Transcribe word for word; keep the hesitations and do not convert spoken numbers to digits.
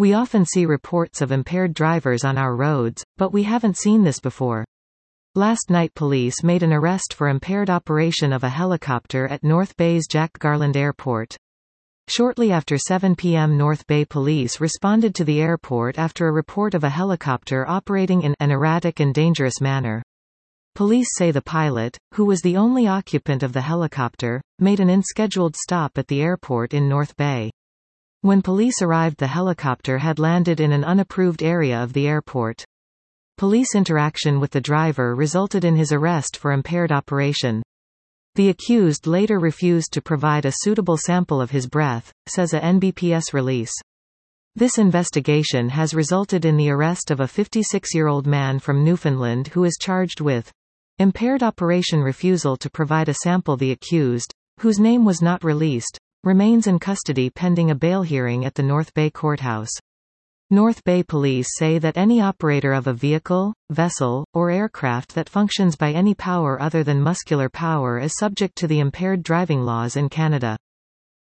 We often see reports of impaired drivers on our roads, but we haven't seen this before. Last night police made an arrest for impaired operation of a helicopter at North Bay's Jack Garland Airport. Shortly after seven p m North Bay police responded to the airport after a report of a helicopter operating in an erratic and dangerous manner. Police say the pilot, who was the only occupant of the helicopter, made an unscheduled stop at the airport in North Bay. When police arrived, the helicopter had landed in an unapproved area of the airport. Police interaction with the driver resulted in his arrest for impaired operation. The accused later refused to provide a suitable sample of his breath, says a N B P S release. This investigation has resulted in the arrest of a fifty-six-year-old man from Newfoundland who is charged with impaired operation refusal to provide a sample. The accused, whose name was not released, remains in custody pending a bail hearing at the North Bay courthouse. North Bay police say that any operator of a vehicle, vessel, or aircraft that functions by any power other than muscular power is subject to the impaired driving laws in Canada.